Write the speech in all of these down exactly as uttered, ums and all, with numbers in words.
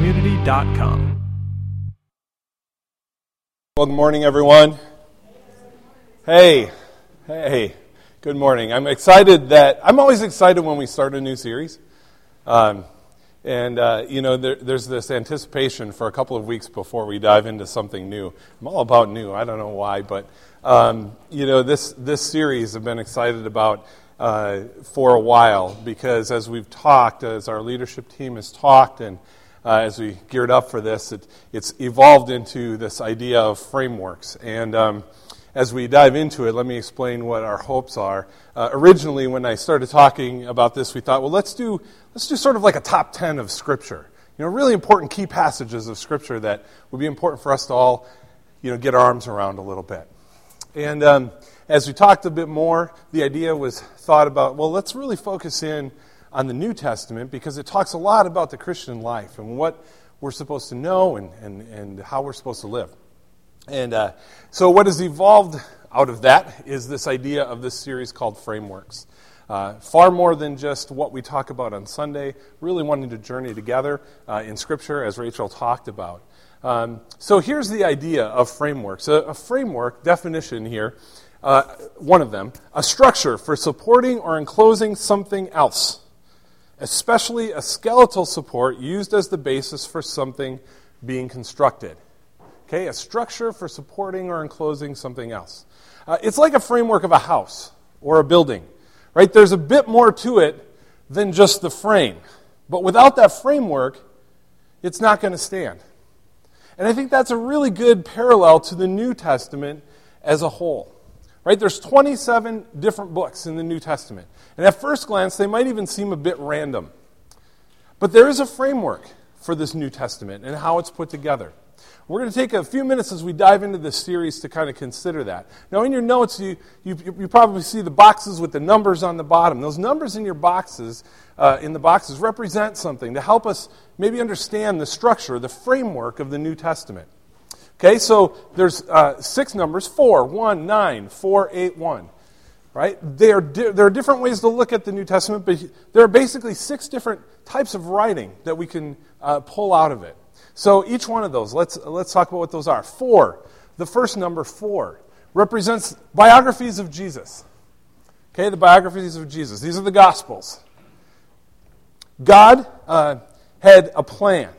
community dot com. Well, good morning, everyone. Hey, hey, good morning. I'm excited that, I'm always excited when we start a new series. Um, and, uh, you know, there, there's this anticipation for a couple of weeks before we dive into something new. I'm all about new. I don't know why, but, um, you know, this, this series I've been excited about uh, for a while because as we've talked, as our leadership team has talked, and Uh, as we geared up for this, it, it's evolved into this idea of frameworks. And um, as we dive into it, let me explain what our hopes are. Uh, originally, when I started talking about this, we thought, well, let's do let's do sort of like a top ten of Scripture. You know, really important key passages of Scripture that would be important for us to all, you know, get our arms around a little bit. And um, as we talked a bit more, the idea was thought about, well, let's really focus in on the New Testament because it talks a lot about the Christian life and what we're supposed to know and, and, and how we're supposed to live. And uh, so what has evolved out of that is this idea of this series called Frameworks. Uh, far more than just what we talk about on Sunday, really wanting to journey together uh, in Scripture as Rachel talked about. Um, so here's the idea of frameworks. A, a framework definition here, uh, one of them, a structure for supporting or enclosing something else, especially a skeletal support used as the basis for something being constructed. Okay, a structure for supporting or enclosing something else. Uh, it's like a framework of a house or a building, right? There's a bit more to it than just the frame. But without that framework, it's not going to stand. And I think that's a really good parallel to the New Testament as a whole. Right? There's twenty-seven different books in the New Testament. And at first glance, they might even seem a bit random. But there is a framework for this New Testament and how it's put together. We're going to take a few minutes as we dive into this series to kind of consider that. Now, in your notes, you, you, you probably see the boxes with the numbers on the bottom. Those numbers in your boxes, uh, in the boxes represent something to help us maybe understand the structure, the framework of the New Testament. Okay, so there's uh, six numbers, four, one, nine, four, eight, one, right? They are di- there are different ways to look at the New Testament, but there are basically six different types of writing that we can uh, pull out of it. So each one of those, let's let's talk about what those are. Four, the first number, four, represents biographies of Jesus. Okay, the biographies of Jesus. These are the Gospels. God uh, had a plan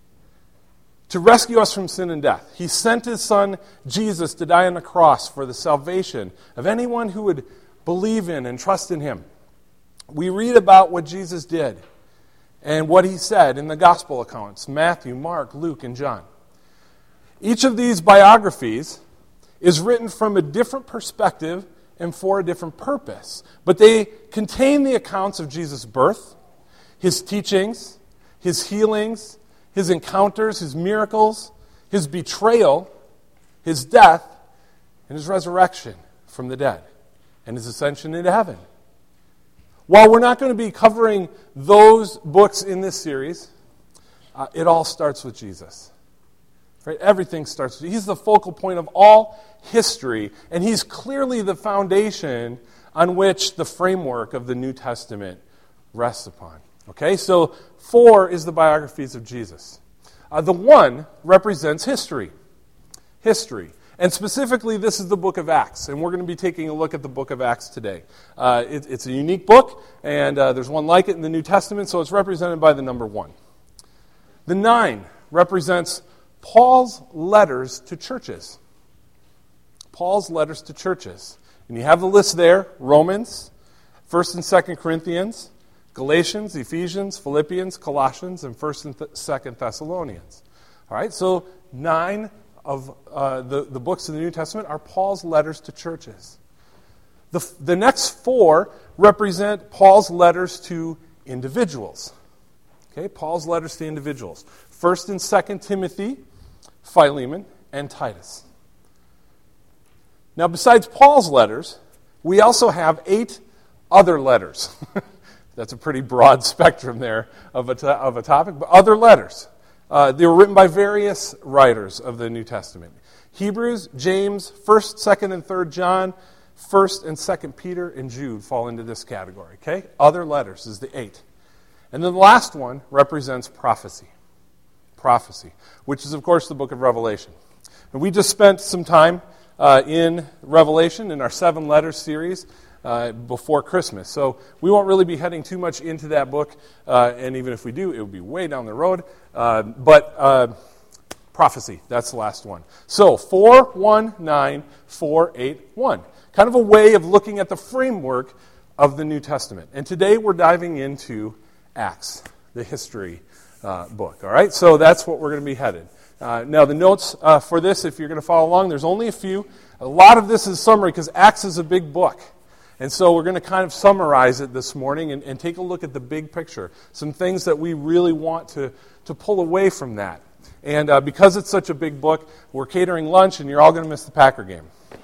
to rescue us from sin and death. He sent his son, Jesus, to die on the cross for the salvation of anyone who would believe in and trust in him. We read about what Jesus did and what he said in the gospel accounts, Matthew, Mark, Luke, and John. Each of these biographies is written from a different perspective and for a different purpose. But they contain the accounts of Jesus' birth, his teachings, his healings, his encounters, his miracles, his betrayal, his death, and his resurrection from the dead, and his ascension into heaven. While we're not going to be covering those books in this series, uh, it all starts with Jesus. Right? Everything starts with He's the focal point of all history, and he's clearly the foundation on which the framework of the New Testament rests upon. Okay, so four is the biographies of Jesus. Uh, the one represents history. History. And specifically, this is the book of Acts. And we're going to be taking a look at the book of Acts today. Uh, it, it's a unique book, and uh, there's one like it in the New Testament, so it's represented by the number one. The nine represents Paul's letters to churches. Paul's letters to churches. And you have the list there, Romans, First and Second Corinthians, Galatians, Ephesians, Philippians, Colossians, and First and th- Second Thessalonians. All right, so nine of uh, the, the books of the New Testament are Paul's letters to churches. The, the next four represent Paul's letters to individuals. Okay, Paul's letters to individuals. First and Second Timothy, Philemon, and Titus. Now, besides Paul's letters, we also have eight other letters. That's a pretty broad spectrum there of a, to- of a topic, but other letters. Uh, they were written by various writers of the New Testament. Hebrews, James, First, Second, and Third John, First and Second Peter, and Jude fall into this category. Okay, other letters is the eight, and then the last one represents prophecy. prophecy, which is, of course, the book of Revelation. And we just spent some time uh, in Revelation in our Seven Letters series uh, before Christmas. So we won't really be heading too much into that book, uh, and even if we do, it would be way down the road. Uh, but uh, prophecy, that's the last one. So four one nine four eight one, kind of a way of looking at the framework of the New Testament. And today we're diving into Acts, the history uh, book. All right, so that's what we're going to be headed. Uh, now, the notes uh, for this, if you're going to follow along, there's only a few. A lot of this is summary because Acts is a big book. And so we're going to kind of summarize it this morning and, and take a look at the big picture, some things that we really want to, to pull away from that. And uh, because it's such a big book, we're catering lunch, and you're all going to miss the Packer game.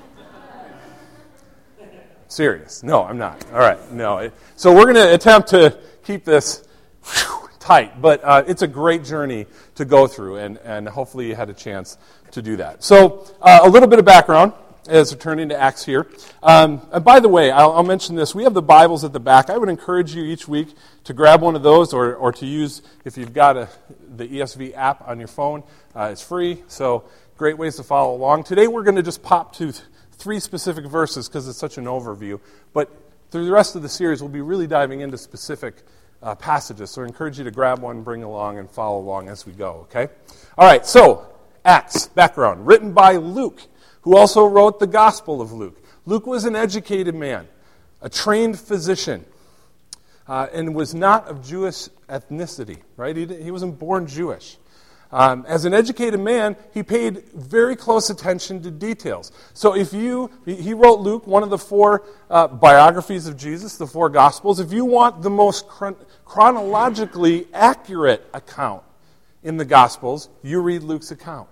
Serious. No, I'm not. All right. No. It, so we're going to attempt to keep this whew, tight, but uh, it's a great journey to go through, and, and hopefully you had a chance to do that. So uh, a little bit of background as we turn into Acts here. Um, and by the way, I'll, I'll mention this. We have the Bibles at the back. I would encourage you each week to grab one of those or, or to use, if you've got a, the E S V app on your phone. Uh, it's free, so great ways to follow along. Today we're going to just pop to three specific verses because it's such an overview. But through the rest of the series, we'll be really diving into specific uh, passages. So I encourage you to grab one, bring along, and follow along as we go, okay? All right, so Acts, background, written by Luke, who also wrote the Gospel of Luke. Luke was an educated man, a trained physician, uh, and was not of Jewish ethnicity, right? He, he wasn't born Jewish. Um, as an educated man, he paid very close attention to details. So if you, he wrote Luke, one of the four uh, biographies of Jesus, the four Gospels. If you want the most chron- chronologically accurate account in the Gospels, you read Luke's account.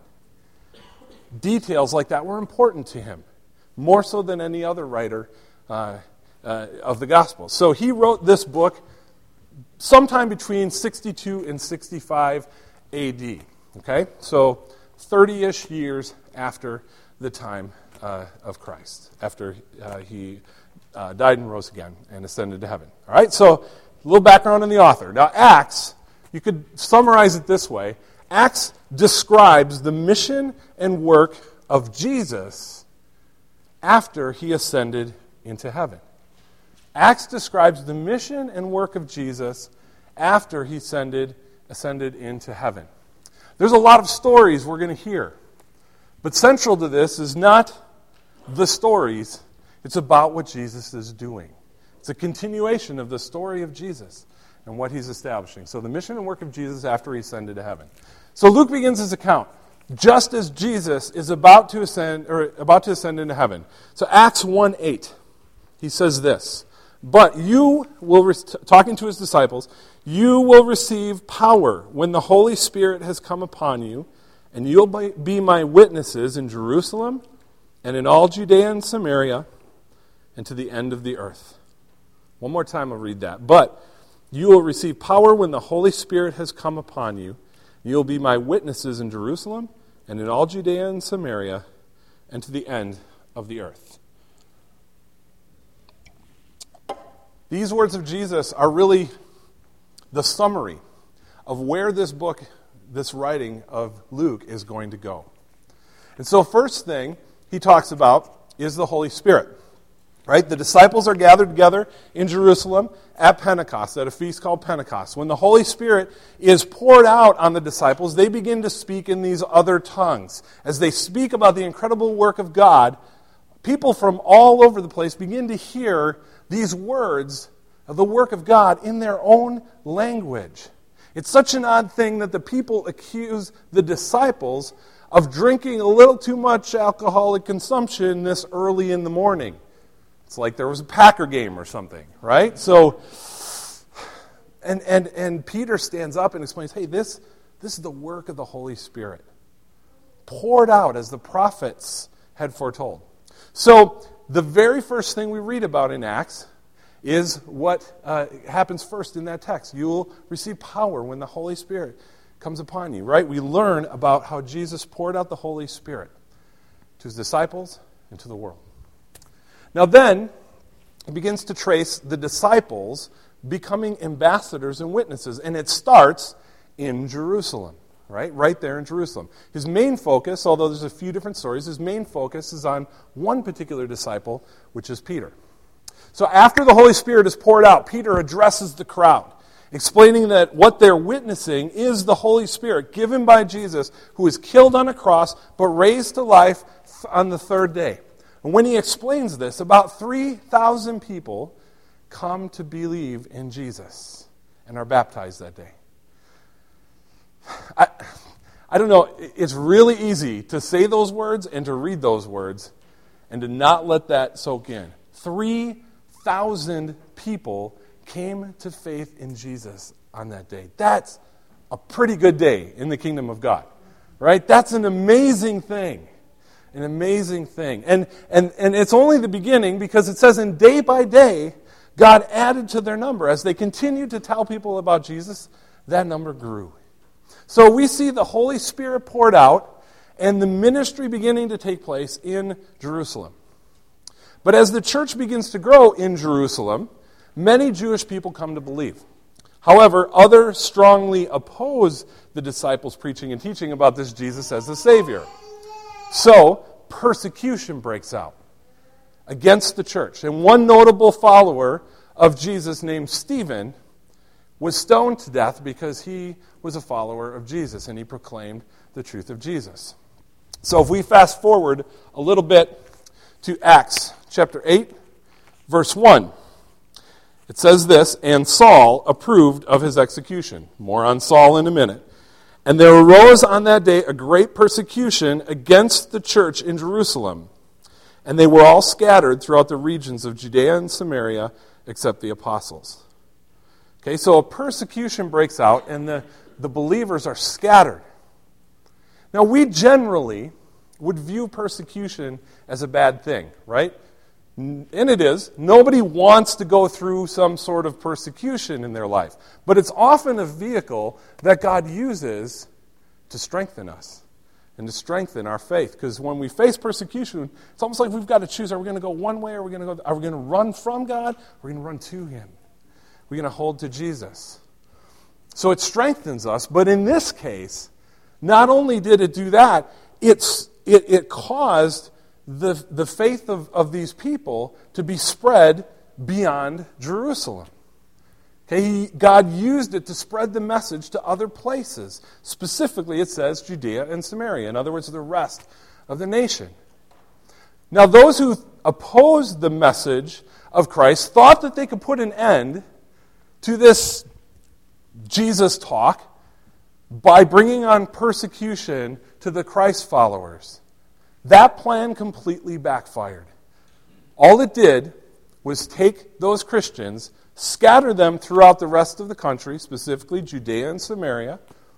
Details like that were important to him, more so than any other writer uh, uh, of the Gospels. So he wrote this book sometime between sixty-two and sixty-five A D, okay? So thirty-ish years after the time uh, of Christ, after uh, he uh, died and rose again and ascended to heaven. All right, so a little background on the author. Now, Acts, you could summarize it this way. Acts describes the mission and work of Jesus after he ascended into heaven. Acts describes the mission and work of Jesus after he ascended, ascended into heaven. There's a lot of stories we're going to hear, but central to this is not the stories. It's about what Jesus is doing. It's a continuation of the story of Jesus and what he's establishing. So the mission and work of Jesus after he ascended to heaven. So Luke begins his account just as Jesus is about to ascend or about to ascend into heaven. So Acts one eight, he says this, "But you will," re- talking to his disciples, "you will receive power when the Holy Spirit has come upon you, and you'll be my witnesses in Jerusalem and in all Judea and Samaria and to the end of the earth." One more time I'll read that. "But you will receive power when the Holy Spirit has come upon you. You'll be my witnesses in Jerusalem and in all Judea and Samaria and to the end of the earth." These words of Jesus are really the summary of where this book, this writing of Luke is going to go. And so first thing he talks about is the Holy Spirit. Right? The disciples are gathered together in Jerusalem at Pentecost, at a feast called Pentecost. When the Holy Spirit is poured out on the disciples, they begin to speak in these other tongues. As they speak about the incredible work of God, people from all over the place begin to hear these words of the work of God in their own language. It's such an odd thing that the people accuse the disciples of drinking a little too much alcoholic consumption this early in the morning. It's like there was a Packer game or something, right? So, and and and Peter stands up and explains, hey, this, this is the work of the Holy Spirit, poured out as the prophets had foretold. So the very first thing we read about in Acts is what uh, happens first in that text. You will receive power when the Holy Spirit comes upon you, right? We learn about how Jesus poured out the Holy Spirit to his disciples and to the world. Now then, it begins to trace the disciples becoming ambassadors and witnesses, and it starts in Jerusalem, right? Right there in Jerusalem. His main focus, although there's a few different stories, his main focus is on one particular disciple, which is Peter. So after the Holy Spirit is poured out, Peter addresses the crowd, explaining that what they're witnessing is the Holy Spirit given by Jesus, who was killed on a cross but raised to life on the third day. And when he explains this, about three thousand people come to believe in Jesus and are baptized that day. I, I don't know, it's really easy to say those words and to read those words and to not let that soak in. three thousand people came to faith in Jesus on that day. That's a pretty good day in the kingdom of God, right? That's an amazing thing, an amazing thing. And, and, and it's only the beginning, because it says, and day by day, God added to their number. As they continued to tell people about Jesus, that number grew. So we see the Holy Spirit poured out and the ministry beginning to take place in Jerusalem. But as the church begins to grow in Jerusalem, many Jewish people come to believe. However, others strongly oppose the disciples' preaching and teaching about this Jesus as the Savior. So, persecution breaks out against the church. And one notable follower of Jesus named Stephen was stoned to death because he was a follower of Jesus and he proclaimed the truth of Jesus. So if we fast forward a little bit to Acts chapter eight, verse one, it says this, and Saul approved of his execution. More on Saul in a minute. And there arose on that day a great persecution against the church in Jerusalem. And they were all scattered throughout the regions of Judea and Samaria, except the apostles. Okay, so a persecution breaks out, and the, the believers are scattered. Now, we generally would view persecution as a bad thing, right? And it is. Nobody wants to go through some sort of persecution in their life. But it's often a vehicle that God uses to strengthen us and to strengthen our faith. Because when we face persecution, it's almost like we've got to choose, are we going to go one way, or are we going to go, are we going to run from God, or are we going to run to Him? We're going to hold to Jesus. So it strengthens us. But in this case, not only did it do that, it's, it, it caused the, the faith of, of these people to be spread beyond Jerusalem. Okay, he, God used it to spread the message to other places. Specifically, it says Judea and Samaria. In other words, the rest of the nation. Now, those who opposed the message of Christ thought that they could put an end to this Jesus talk by bringing on persecution to the Christ followers. That plan completely backfired. All it did was take those Christians, scatter them throughout the rest of the country, specifically Judea and Samaria,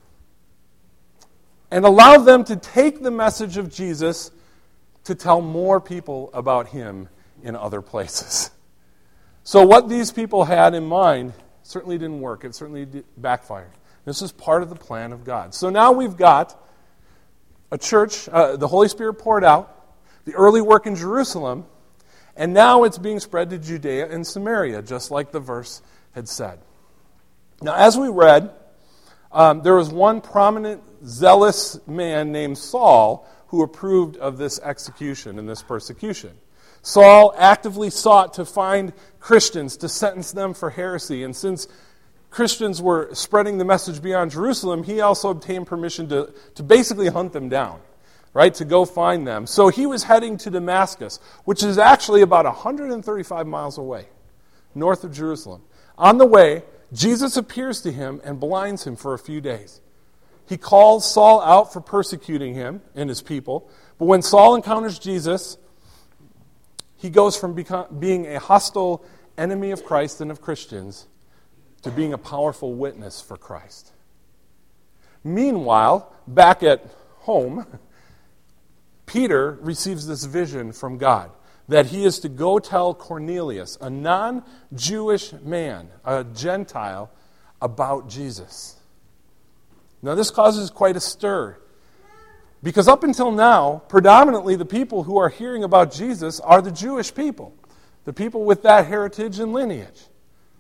and allow them to take the message of Jesus to tell more people about Him in other places. So what these people had in mind certainly didn't work. It certainly did backfired. This is part of the plan of God. So now we've got a church, uh, the Holy Spirit poured out, the early work in Jerusalem, and now it's being spread to Judea and Samaria, just like the verse had said. Now, as we read, um, there was one prominent, zealous man named Saul who approved of this execution and this persecution. Saul actively sought to find Christians to sentence them for heresy, and since Christians were spreading the message beyond Jerusalem, he also obtained permission to, to basically hunt them down, right, to go find them. So he was heading to Damascus, which is actually about one hundred thirty-five miles away, north of Jerusalem. On the way, Jesus appears to him and blinds him for a few days. He calls Saul out for persecuting him and his people, but when Saul encounters Jesus, he goes from become, being a hostile enemy of Christ and of Christians to being a powerful witness for Christ. Meanwhile, back at home, Peter receives this vision from God that he is to go tell Cornelius, a non-Jewish man, a Gentile, about Jesus. Now this causes quite a stir, because up until now, predominantly the people who are hearing about Jesus are the Jewish people, the people with that heritage and lineage.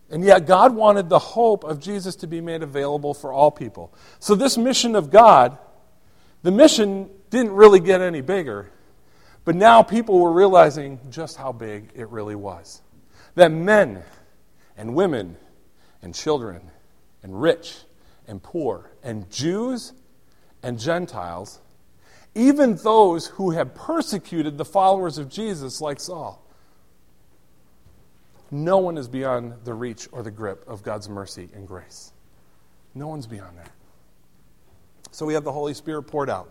And yet God wanted the hope of Jesus to be made available for all people. So this mission of God, the mission didn't really get any bigger, but now people were realizing just how big it really was. That men and women and children and rich and poor and Jews and Gentiles, even those who had persecuted the followers of Jesus like Saul, no one is beyond the reach or the grip of God's mercy and grace. No one's beyond that. So we have the Holy Spirit poured out.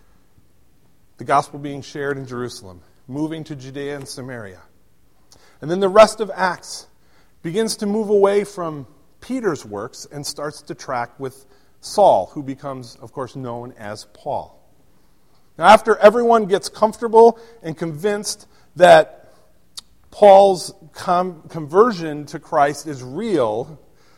The gospel being shared in Jerusalem, moving to Judea and Samaria. And then the rest of Acts begins to move away from Peter's works and starts to track with Saul, who becomes, of course, known as Paul. Now, after everyone gets comfortable and convinced that Paul's com- conversion to Christ is real,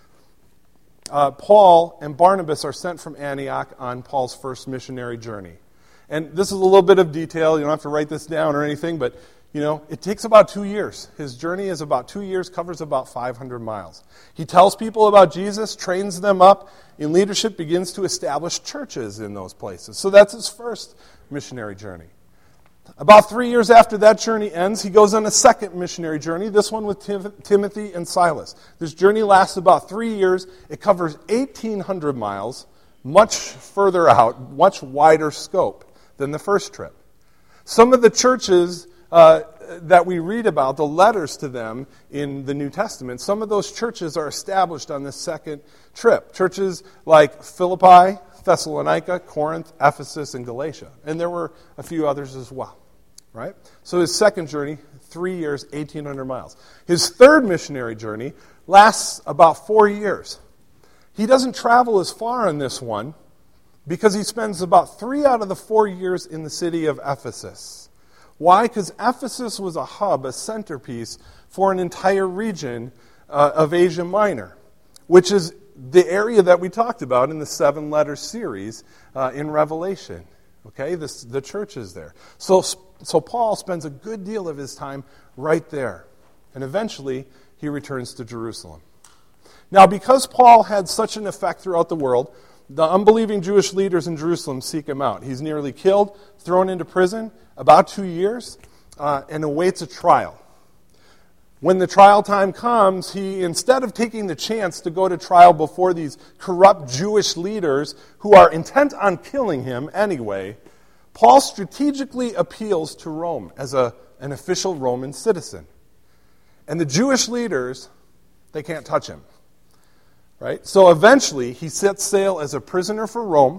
uh, Paul and Barnabas are sent from Antioch on Paul's first missionary journey. And this is a little bit of detail. You don't have to write this down or anything, but you know, it takes about two years. His journey is about two years, covers about five hundred miles. He tells people about Jesus, trains them up in leadership, begins to establish churches in those places. So that's his first missionary journey. About three years after that journey ends, he goes on a second missionary journey, this one with Tim- Timothy and Silas. This journey lasts about three years. It covers eighteen hundred miles, much further out, much wider scope than the first trip. Some of the churches uh, that we read about, the letters to them in the New Testament, some of those churches are established on this second trip. Churches like Philippi, Thessalonica, Corinth, Ephesus, and Galatia. And there were a few others as well, right? So his second journey, three years, eighteen hundred miles. His third missionary journey lasts about four years. He doesn't travel as far on this one because he spends about three out of the four years in the city of Ephesus. Why? Because Ephesus was a hub, a centerpiece for an entire region uh, of Asia Minor, which is the area that we talked about in the seven-letter series uh, in Revelation. Okay, this, the church is there. So, so Paul spends a good deal of his time right there. And eventually, he returns to Jerusalem. Now, because Paul had such an effect throughout the world, the unbelieving Jewish leaders in Jerusalem seek him out. He's nearly killed, thrown into prison, about two years, uh, and awaits a trial. When the trial time comes, he, instead of taking the chance to go to trial before these corrupt Jewish leaders who are intent on killing him anyway, Paul strategically appeals to Rome as a, an official Roman citizen. And the Jewish leaders, they can't touch him. Right? So eventually, he sets sail as a prisoner for Rome,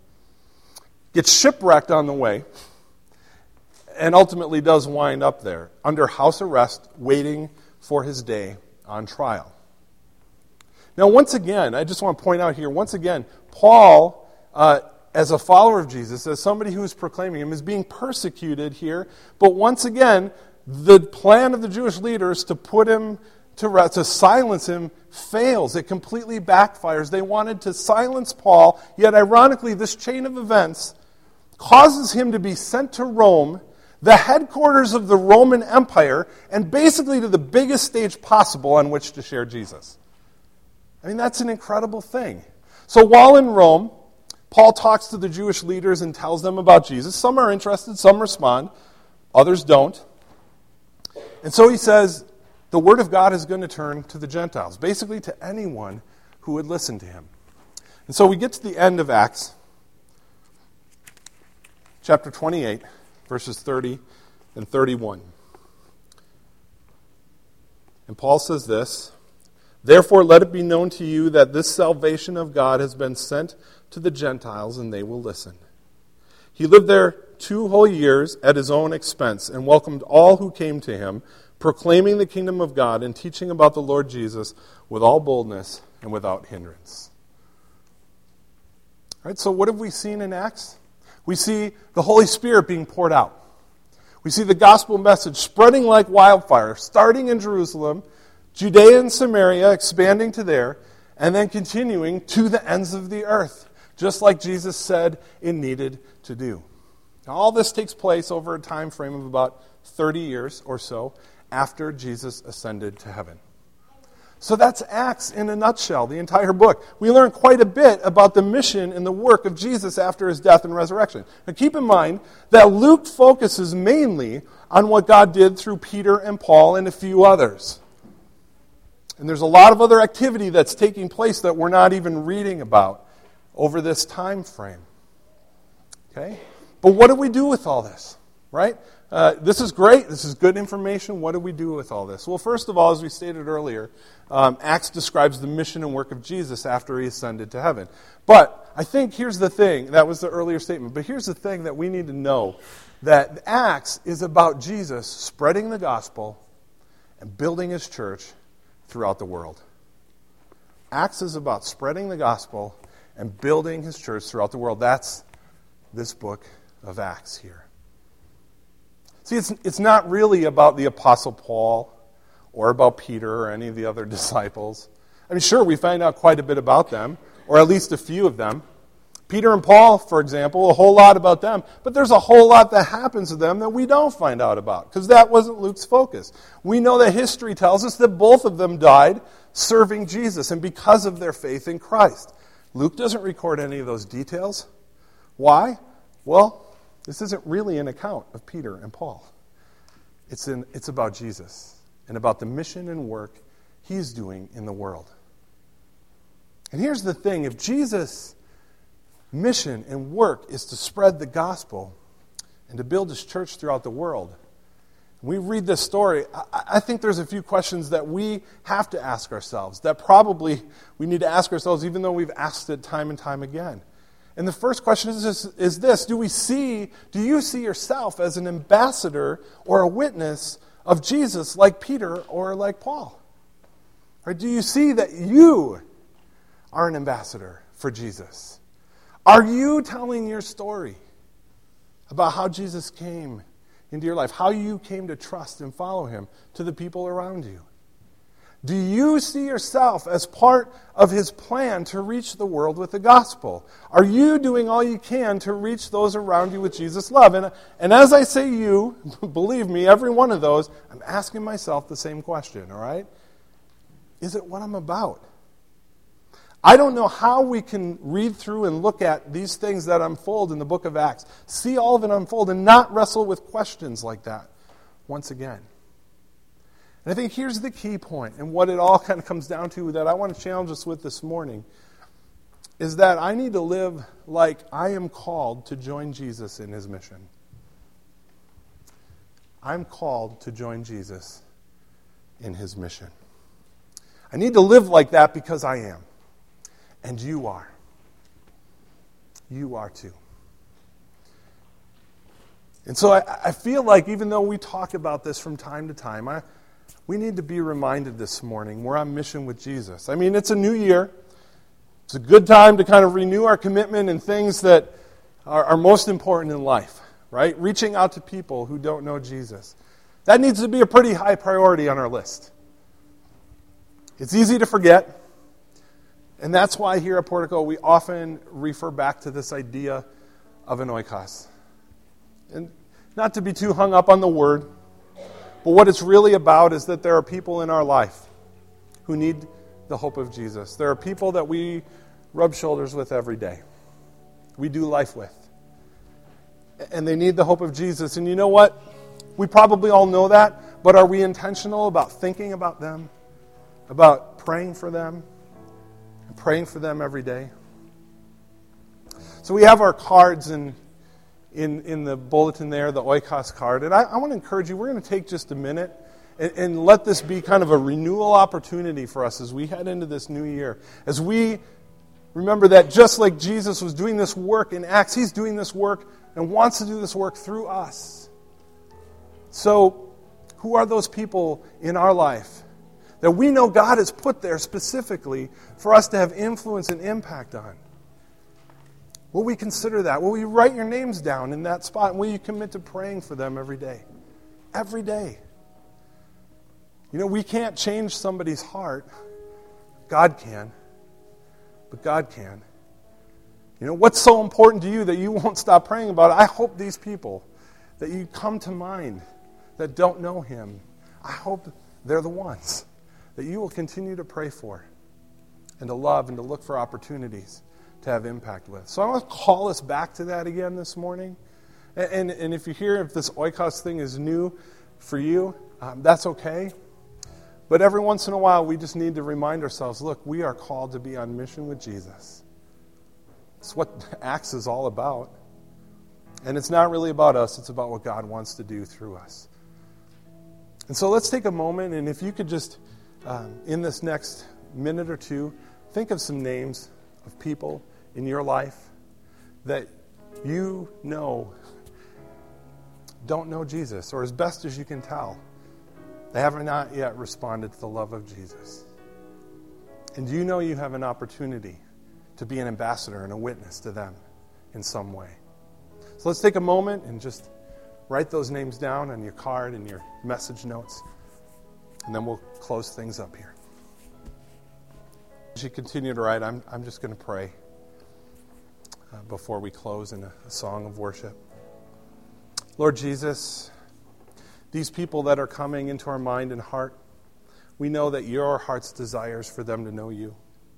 gets shipwrecked on the way, and ultimately does wind up there under house arrest, waiting for his day on trial. Now, once again, I just want to point out here, once again, Paul, uh, as a follower of Jesus, as somebody who is proclaiming him, is being persecuted here. But once again, the plan of the Jewish leaders to put him to rest, to silence him, fails. It completely backfires. They wanted to silence Paul, yet ironically, this chain of events causes him to be sent to Rome, the headquarters of the Roman Empire, and basically to the biggest stage possible on which to share Jesus. I mean, that's an incredible thing. So while in Rome, Paul talks to the Jewish leaders and tells them about Jesus. Some are interested, some respond, others don't. And so he says, the word of God is going to turn to the Gentiles, basically to anyone who would listen to him. And so we get to the end of Acts, chapter twenty-eight, verses thirty and thirty-one. And Paul says this, "Therefore let it be known to you that this salvation of God has been sent to the Gentiles, and they will listen. He lived there two whole years at his own expense and welcomed all who came to him, proclaiming the kingdom of God and teaching about the Lord Jesus with all boldness and without hindrance." All right, so what have we seen in Acts? We see the Holy Spirit being poured out. We see the gospel message spreading like wildfire, starting in Jerusalem, Judea and Samaria, expanding to there, and then continuing to the ends of the earth, just like Jesus said it needed to do. Now, all this takes place over a time frame of about thirty years or so after Jesus ascended to heaven. So that's Acts in a nutshell, the entire book. We learn quite a bit about the mission and the work of Jesus after his death and resurrection. Now keep in mind that Luke focuses mainly on what God did through Peter and Paul and a few others. And there's a lot of other activity that's taking place that we're not even reading about over this time frame. Okay? But what do we do with all this? Right? Uh, this is great. This is good information. What do we do with all this? Well, first of all, as we stated earlier, um, Acts describes the mission and work of Jesus after he ascended to heaven. But I think here's the thing. That was the earlier statement. But here's the thing that we need to know. That Acts is about Jesus spreading the gospel and building his church throughout the world. Acts is about spreading the gospel and building his church throughout the world. That's this book of Acts here. See, it's, it's not really about the Apostle Paul or about Peter or any of the other disciples. I mean, sure, we find out quite a bit about them, or at least a few of them. Peter and Paul, for example, a whole lot about them. But there's a whole lot that happens to them that we don't find out about, because that wasn't Luke's focus. We know that history tells us that both of them died serving Jesus, and because of their faith in Christ. Luke doesn't record any of those details. Why? Well, this isn't really an account of Peter and Paul. It's, in, it's about Jesus and about the mission and work he's doing in the world. And here's the thing. If Jesus' mission and work is to spread the gospel and to build his church throughout the world, we read this story, I, I think there's a few questions that we have to ask ourselves, that probably we need to ask ourselves even though we've asked it time and time again. And the first question is this, is this, do we see, do you see yourself as an ambassador or a witness of Jesus like Peter or like Paul? Or do you see that you are an ambassador for Jesus? Are you telling your story about how Jesus came into your life, how you came to trust and follow him to the people around you? Do you see yourself as part of his plan to reach the world with the gospel? Are you doing all you can to reach those around you with Jesus' love? And, and as I say you, believe me, every one of those, I'm asking myself the same question, all right? Is it what I'm about? I don't know how we can read through and look at these things that unfold in the book of Acts, see all of it unfold, and not wrestle with questions like that once again. And I think here's the key point, and what it all kind of comes down to that I want to challenge us with this morning, is that I need to live like I am called to join Jesus in his mission. I'm called to join Jesus in his mission. I need to live like that because I am. And you are. You are too. And so I, I feel like even though we talk about this from time to time, I, we need to be reminded this morning we're on mission with Jesus. I mean, it's a new year. It's a good time to kind of renew our commitment in things that are, are most important in life, right? Reaching out to people who don't know Jesus. That needs to be a pretty high priority on our list. It's easy to forget. And that's why here at Portico we often refer back to this idea of an oikos. And not to be too hung up on the word, but what it's really about is that there are people in our life who need the hope of Jesus. There are people that we rub shoulders with every day. We do life with. And they need the hope of Jesus. And you know what? We probably all know that, but are we intentional about thinking about them, about praying for them, and praying for them every day? So we have our cards in in, in the bulletin there, the Oikos card. And I, I want to encourage you, we're going to take just a minute and, and let this be kind of a renewal opportunity for us as we head into this new year. As we remember that just like Jesus was doing this work in Acts, he's doing this work and wants to do this work through us. So, who are those people in our life that we know God has put there specifically for us to have influence and impact on? Will we consider that? Will we write your names down in that spot? And will you commit to praying for them every day? Every day. You know, we can't change somebody's heart. God can. But God can. You know, what's so important to you that you won't stop praying about it? I hope these people that you come to mind that don't know him, I hope they're the ones that you will continue to pray for and to love and to look for opportunities to have impact with. So I want to call us back to that again this morning. And, and, and if you hear if this oikos thing is new for you, um, that's okay. But every once in a while, we just need to remind ourselves, look, we are called to be on mission with Jesus. It's what Acts is all about. And it's not really about us, it's about what God wants to do through us. And so let's take a moment, and if you could just, um, in this next minute or two, think of some names of people in your life that you know don't know Jesus, or as best as you can tell, they have not yet responded to the love of Jesus. And you know you have an opportunity to be an ambassador and a witness to them in some way. So let's take a moment and just write those names down on your card and your message notes, and then we'll close things up here. As you continue to write, I'm, I'm just going to pray uh, before we close in a, a song of worship. Lord Jesus, these people that are coming into our mind and heart, we know that your heart's desires for them to know you.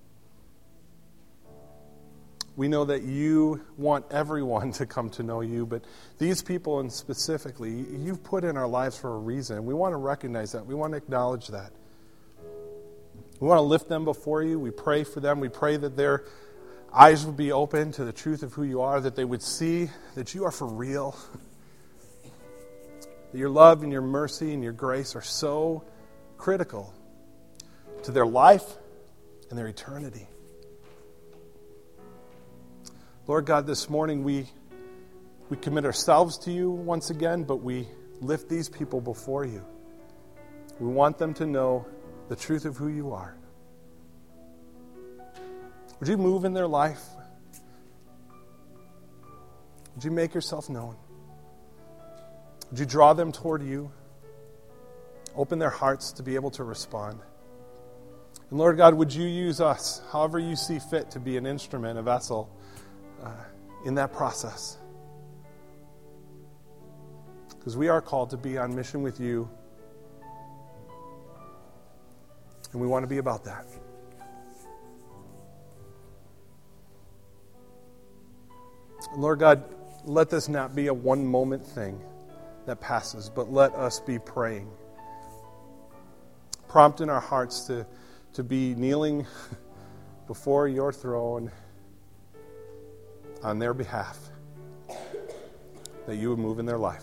We know that you want everyone to come to know you, but these people, and specifically, you've put in our lives for a reason. We want to recognize that. We want to acknowledge that. We want to lift them before you. We pray for them. We pray that their eyes would be open to the truth of who you are, that they would see that you are for real, that your love and your mercy and your grace are so critical to their life and their eternity. Lord God, this morning we we commit ourselves to you once again, but we lift these people before you. We want them to know the truth of who you are. Would you move in their life? Would you make yourself known? Would you draw them toward you? Open their hearts to be able to respond. And Lord God, would you use us, however you see fit, to be an instrument, a vessel, Uh, in that process. Because we are called to be on mission with you, and we want to be about that. And Lord God, let this not be a one-moment thing that passes, but let us be praying, prompting our hearts to, to be kneeling before your throne on their behalf, that you would move in their life.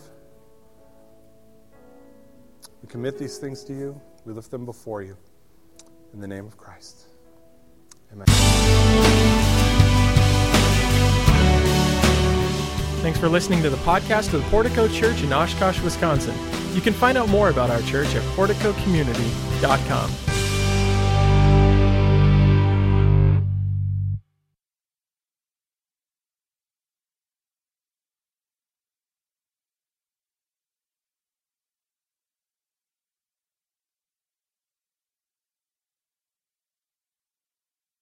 We commit these things to you. We lift them before you. In the name of Christ. Amen. Thanks for listening to the podcast of the Portico Church in Oshkosh, Wisconsin. You can find out more about our church at portico community dot com.